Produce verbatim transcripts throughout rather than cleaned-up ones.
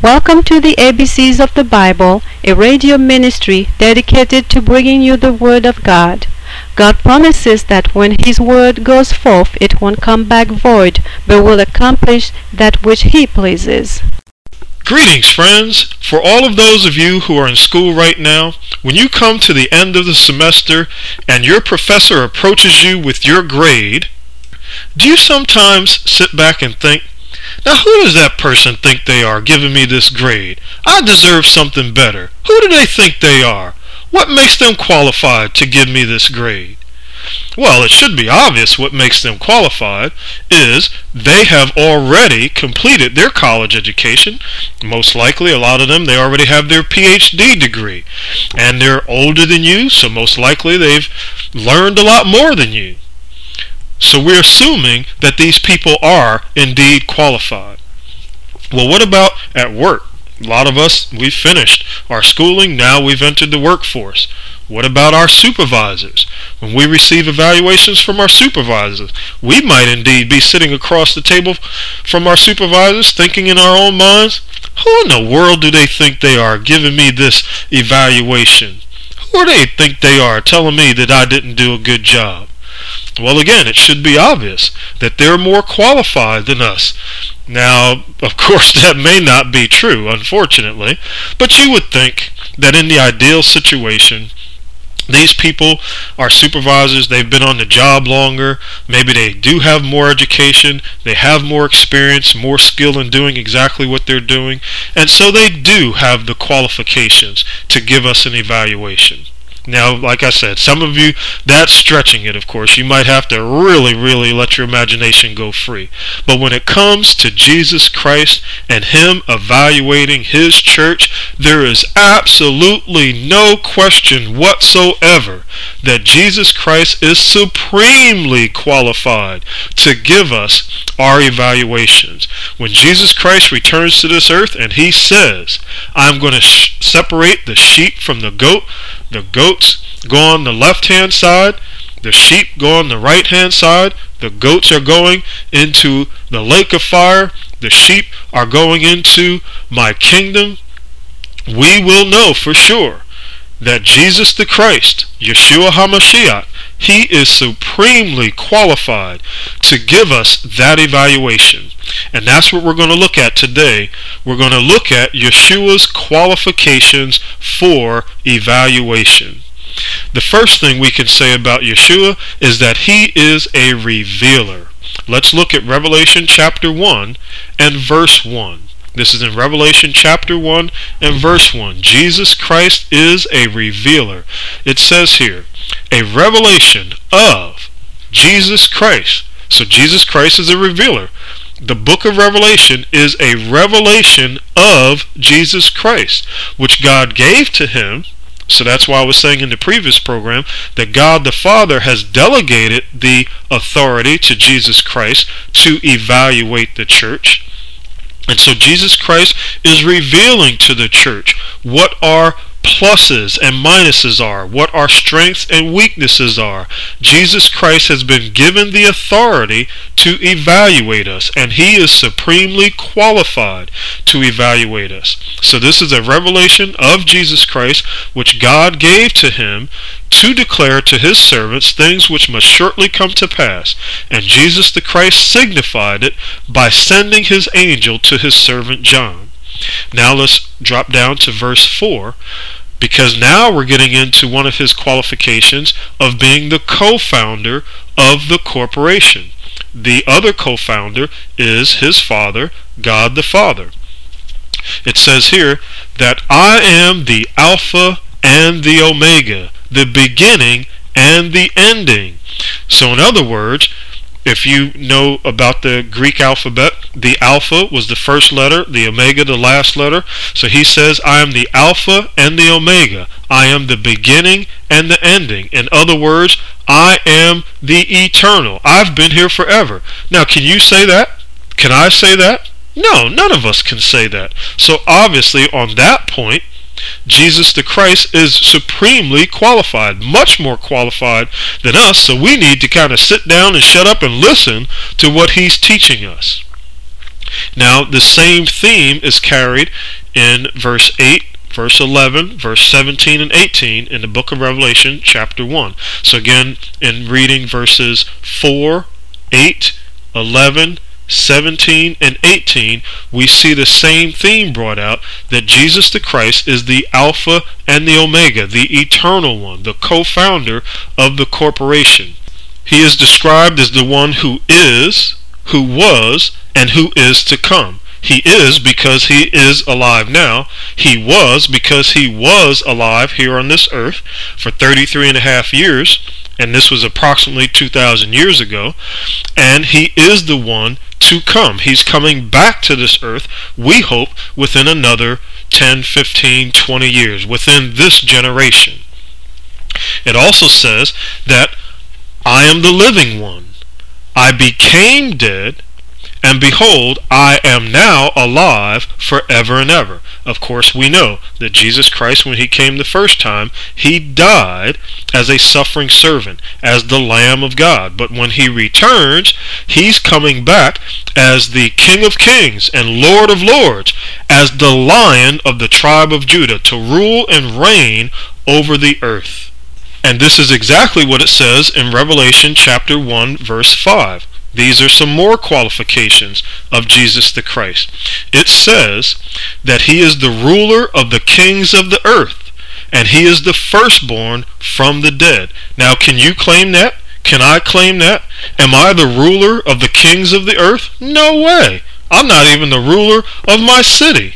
Welcome to the A B Cs of the Bible, a radio ministry dedicated to bringing you the Word of God. God promises that when His Word goes forth, it won't come back void, but will accomplish that which He pleases. Greetings, friends. For all of those of you who are in school right now, when you come to the end of the semester and your professor approaches you with your grade, do you sometimes sit back and think, now who does that person think they are giving me this grade? I deserve something better. Who do they think they are? What makes them qualified to give me this grade? Well, it should be obvious what makes them qualified is they have already completed their college education. Most likely, a lot of them, they already have their P H D degree. And they're older than you, so most likely they've learned a lot more than you. So we're assuming that these people are indeed qualified. Well, what about at work? A lot of us, we've finished our schooling, now we've entered the workforce. What about our supervisors? When we receive evaluations from our supervisors, we might indeed be sitting across the table from our supervisors thinking in our own minds, who in the world do they think they are giving me this evaluation? Who do they think they are telling me that I didn't do a good job? Well, again, it should be obvious that they're more qualified than us. Now, of course, that may not be true, unfortunately, but you would think that in the ideal situation, these people are supervisors, they've been on the job longer, maybe they do have more education, they have more experience, more skill in doing exactly what they're doing, and so they do have the qualifications to give us an evaluation. Now, like I said, some of you, that's stretching it, of course. You might have to really, really let your imagination go free. But when it comes to Jesus Christ and Him evaluating His church, there is absolutely no question whatsoever that Jesus Christ is supremely qualified to give us our evaluations. When Jesus Christ returns to this earth and He says, I'm going to sh- separate the sheep from the goat, the goats go on the left-hand side, the sheep go on the right-hand side, the goats are going into the lake of fire, the sheep are going into my kingdom, we will know for sure that Jesus the Christ, Yeshua HaMashiach, He is supremely qualified to give us that evaluation. And that's what we're going to look at today. We're going to look at Yeshua's qualifications for evaluation. The first thing we can say about Yeshua is that He is a revealer. Let's look at Revelation chapter one and verse one. This is in Revelation chapter one and verse one. Jesus Christ is a revealer. It says here, a revelation of Jesus Christ. So Jesus Christ is a revealer. The book of Revelation is a revelation of Jesus Christ, which God gave to Him. So that's why I was saying in the previous program that God the Father has delegated the authority to Jesus Christ to evaluate the church. And so Jesus Christ is revealing to the church what our pluses and minuses are, what our strengths and weaknesses are. Jesus Christ has been given the authority to evaluate us, and He is supremely qualified to evaluate us. So this is a revelation of Jesus Christ, which God gave to Him to declare to His servants things which must shortly come to pass. And Jesus the Christ signified it by sending His angel to His servant John. Now let's drop down to verse four, because now we're getting into one of His qualifications of being the co-founder of the corporation. The other co-founder is His Father, God the Father. It says here that I am the Alpha and the Omega, the beginning and the ending. So in other words, if you know about the Greek alphabet, the Alpha was the first letter, the Omega the last letter. So He says, I am the Alpha and the Omega. I am the beginning and the ending. In other words, I am the eternal. I've been here forever. Now, can you say that? Can I say that? No, none of us can say that. So obviously, on that point, Jesus the Christ is supremely qualified, much more qualified than us, so we need to kind of sit down and shut up and listen to what He's teaching us. Now, the same theme is carried in verse eight, verse eleven, verse seventeen, and eighteen in the book of Revelation, chapter one. So again, in reading verses four, eight, eleven, seventeen, and eighteen, we see the same theme brought out, that Jesus the Christ is the Alpha and the Omega, the eternal one, the co-founder of the corporation. He is described as the one who is, who was, and who is to come. He is because he is alive now. He was because he was alive here on this earth for thirty-three and a half years, and this was approximately two thousand years ago. And he is the one to come. He's coming back to this earth, we hope, within another ten, fifteen, twenty years, within this generation. It also says that I am the living one. I became dead, and behold, I am now alive forever and ever. Of course, we know that Jesus Christ, when he came the first time, he died as a suffering servant, as the Lamb of God. But when he returns, he's coming back as the King of Kings and Lord of Lords, as the Lion of the tribe of Judah, to rule and reign over the earth. And this is exactly what it says in Revelation chapter one, verse five. These are some more qualifications of Jesus the Christ. It says that he is the ruler of the kings of the earth, and he is the firstborn from the dead. Now, can you claim that? Can I claim that? Am I the ruler of the kings of the earth? No way. I'm not even the ruler of my city.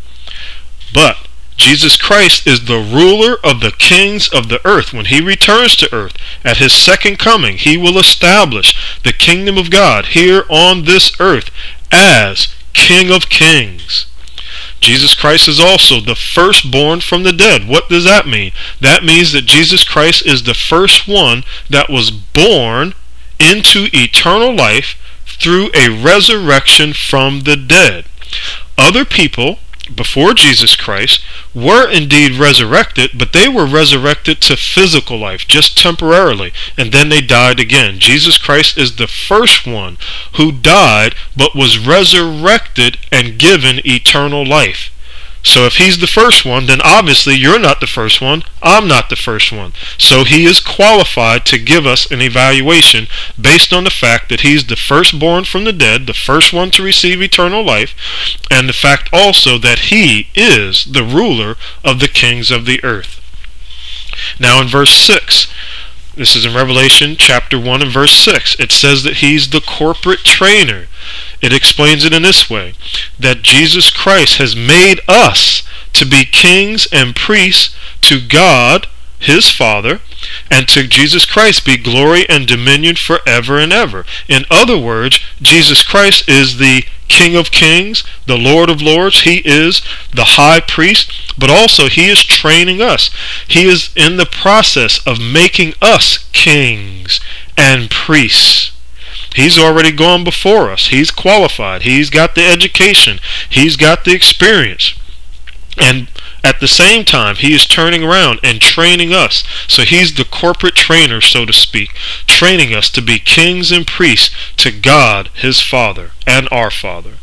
But Jesus Christ is the ruler of the kings of the earth. When he returns to earth at his second coming, he will establish the kingdom of God here on this earth as King of Kings. Jesus Christ is also the firstborn from the dead. What does that mean? That means that Jesus Christ is the first one that was born into eternal life through a resurrection from the dead. Other people before Jesus Christ were indeed resurrected, but they were resurrected to physical life just temporarily, and then they died again. Jesus Christ is the first one who died but was resurrected and given eternal life. So if he's the first one, then obviously you're not the first one, I'm not the first one. So he is qualified to give us an evaluation based on the fact that he's the firstborn from the dead, the first one to receive eternal life, and the fact also that he is the ruler of the kings of the earth. Now in verse six, this is in Revelation chapter one and verse six, it says that he's the corporate trainer. It explains it in this way, that Jesus Christ has made us to be kings and priests to God, his Father, and to Jesus Christ be glory and dominion forever and ever. In other words, Jesus Christ is the King of Kings, the Lord of Lords. He is the high priest, but also he is training us. He is in the process of making us kings and priests. He's already gone before us. He's qualified. He's got the education. He's got the experience. And at the same time, he is turning around and training us. So he's the corporate trainer, so to speak, training us to be kings and priests to God, his Father, and our Father.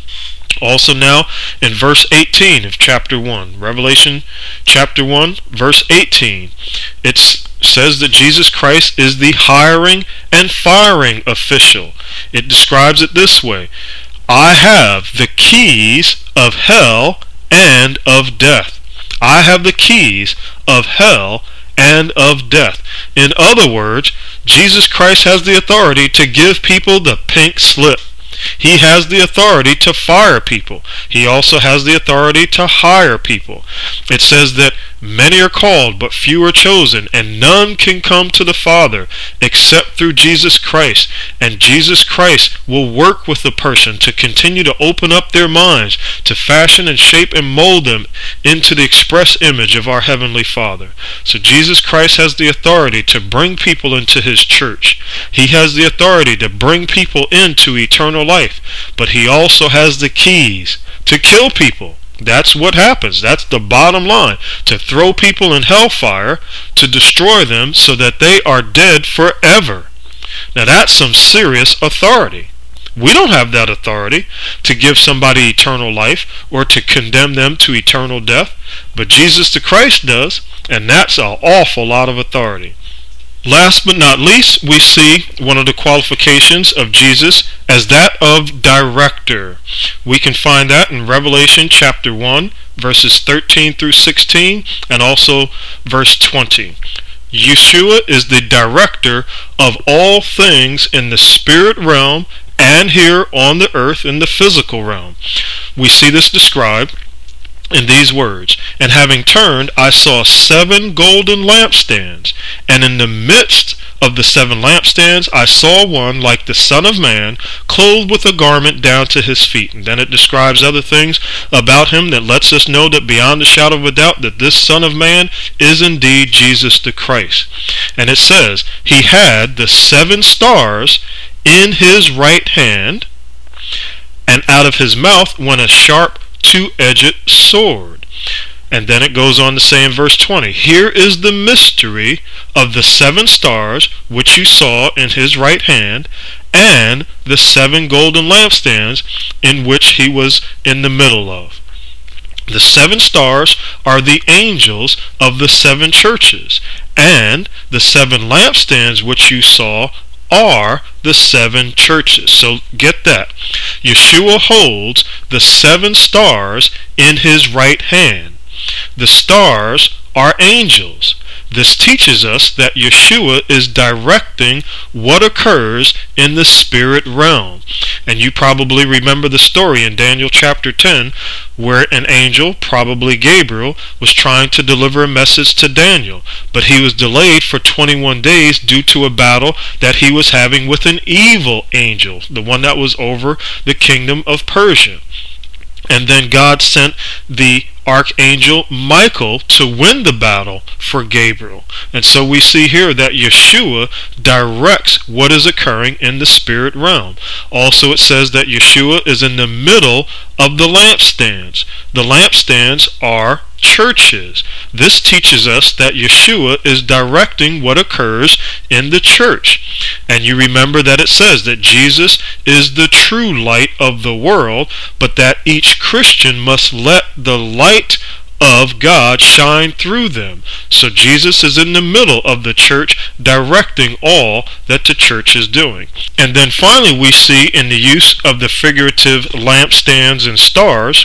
Also now in verse eighteen of chapter one, Revelation chapter one, verse eighteen, it says that Jesus Christ is the hiring and firing official. It describes it this way: I have the keys of hell and of death. I have the keys of hell and of death. In other words, Jesus Christ has the authority to give people the pink slip. He has the authority to fire people. He also has the authority to hire people. It says that many are called, but few are chosen, and none can come to the Father except through Jesus Christ. And Jesus Christ will work with the person to continue to open up their minds, to fashion and shape and mold them into the express image of our Heavenly Father. So Jesus Christ has the authority to bring people into his church. He has the authority to bring people into eternal life, but he also has the keys to kill people. That's what happens. That's the bottom line. To throw people in hellfire, to destroy them so that they are dead forever. Now that's some serious authority. We don't have that authority to give somebody eternal life or to condemn them to eternal death, but Jesus the Christ does, and that's an awful lot of authority. Last but not least, we see one of the qualifications of Jesus as that of director. We can find that in Revelation chapter one, verses thirteen through sixteen, and also verse twenty. Yeshua is the director of all things in the spirit realm and here on the earth in the physical realm. We see this described in these words, "And having turned, I saw seven golden lampstands, and in the midst of the seven lampstands I saw one like the Son of Man, clothed with a garment down to his feet." And then it describes other things about him that lets us know that beyond a shadow of a doubt that this Son of Man is indeed Jesus the Christ. And it says, he had the seven stars in his right hand, and out of his mouth went a sharp two-edged sword. And then it goes on to say in verse twenty, "Here is the mystery of the seven stars which you saw in his right hand, and the seven golden lampstands in which he was in the middle of." The seven stars are the angels of the seven churches, and the seven lampstands which you saw are the seven churches. So get that. Yeshua holds the seven stars in his right hand. The stars are angels. This teaches us that Yeshua is directing what occurs in the spirit realm. And you probably remember the story in Daniel chapter ten where an angel, probably Gabriel, was trying to deliver a message to Daniel. But he was delayed for twenty-one days due to a battle that he was having with an evil angel, the one that was over the kingdom of Persia. And then God sent the archangel Michael to win the battle for Gabriel. And so we see here that Yeshua directs what is occurring in the spirit realm. Also it says that Yeshua is in the middle of the lampstands. The lampstands are churches. This teaches us that Yeshua is directing what occurs in the church. And you remember that it says that Jesus is the true light of the world, but that each Christian must let the light of God shine through them. So Jesus is in the middle of the church, directing all that the church is doing. And then finally we see in the use of the figurative lampstands and stars,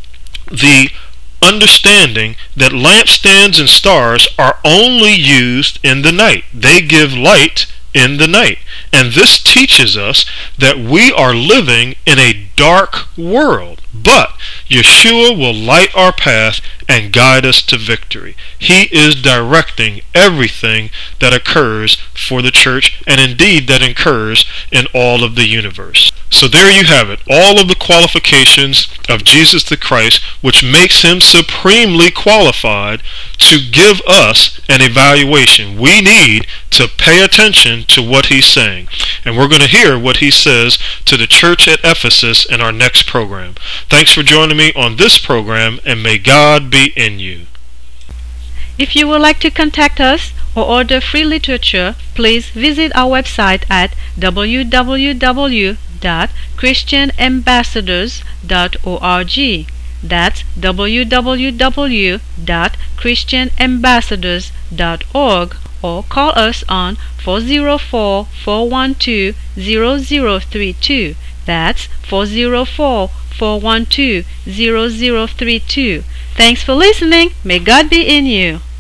the understanding that lampstands and stars are only used in the night. They give light in the night. And this teaches us that we are living in a dark world. But Yeshua will light our path and guide us to victory. He is directing everything that occurs for the church, and indeed that occurs in all of the universe. So there you have it, all of the qualifications of Jesus the Christ, which makes him supremely qualified to give us an evaluation. We need to pay attention to what he's saying. And we're going to hear what he says to the church at Ephesus in our next program. Thanks for joining me on this program, and may God be in you. If you would like to contact us or order free literature, please visit our website at w w w dot christian ambassadors dot org. That's w w w dot christian ambassadors dot org, or call us on four oh four, four one two, zero zero three two. That's four oh four, four one two, zero zero three two. Thanks for listening. May God be in you.